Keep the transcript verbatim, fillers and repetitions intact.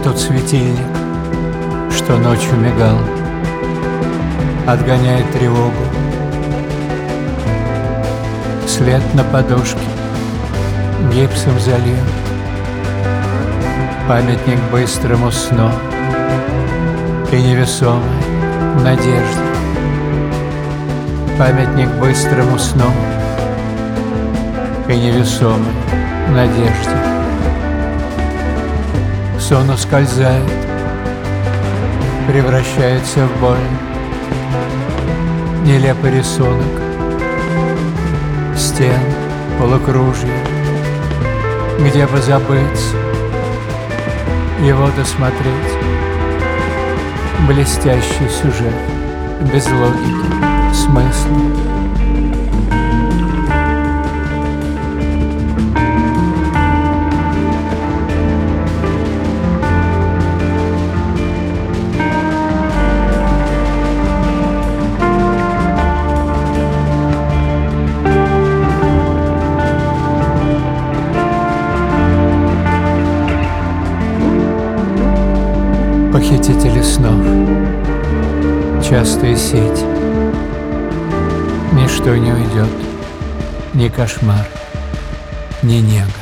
тот светильник, что ночью мигал, отгоняет тревогу. След на подушке гипсом залил, памятник быстрому сну и невесомой надежде. Памятник быстрому сну и невесомой надежде. Сон ускользает, превращается в боль. Нелепый рисунок стен, полукружья, где бы забыться, его досмотреть. Блестящий сюжет, без логики, смысла. Похитители снов, частая сеть, ничто не уйдет, ни кошмар, ни нега.